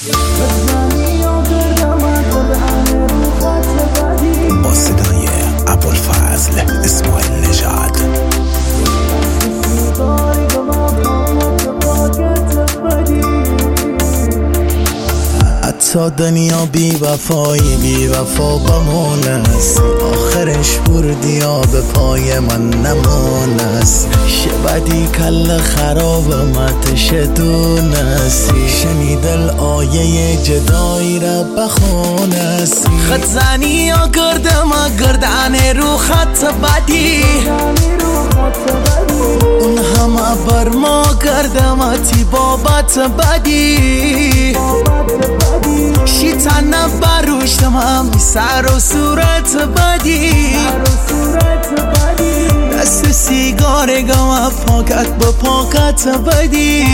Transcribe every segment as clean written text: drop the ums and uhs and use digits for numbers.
با صدای ابوالفضل اسماعیل نژاد. حتی دنیا بی وفایی بی وفا بمونست، آخرش بردی به پای من نمونست. شبدی کل خراب متش دونستی، شنیدل آیه جدایی را بخونستی. خط زنی یا گردم گردن رو خط بدی، اون همه بر ما کردم تی بابت بدی. شیطان بروشتم هم سر و صورت بدی، دست سیگارگم پاکت با پاکت بدی.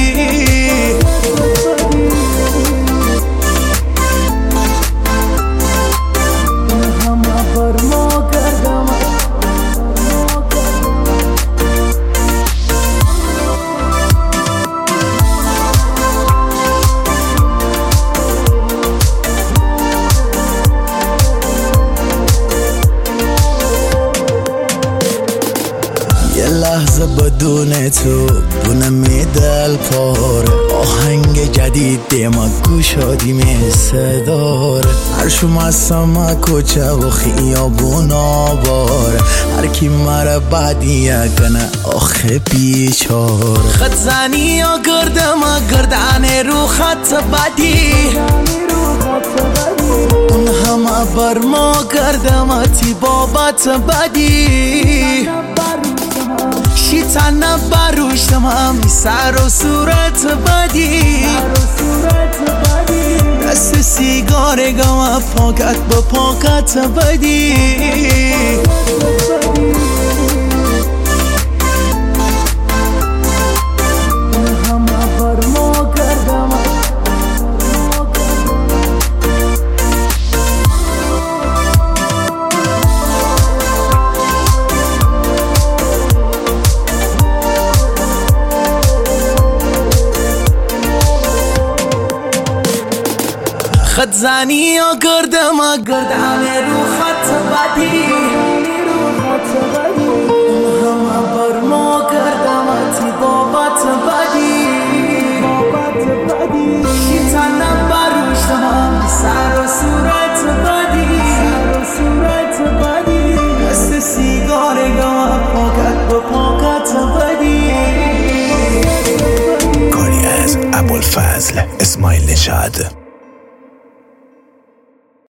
لحظه بدون تو بونم دل پاره، آهنگ جدید دیما گوشادی می صداره. هر شما از سما کوچه و خیابونا باره، هر کی مره بعدیه کنه آخه بیچاره. خط زنی یا گردن رو خط بدی، اون همه بر ما کردم تی بابت بدی. شیطان بروشتم هم سر و صورت بدی، دست سیگارگم پاکت با پاکت بدی. خط زنی یا گردن رو خط بدی، همه بر ما کردم تی بابت بدی. شیطان بروشتم سر و صورت بدی، دست سیگارگم پاکت با پاکت بدی. کاری از ابوالفضل اسماعیل نژاد.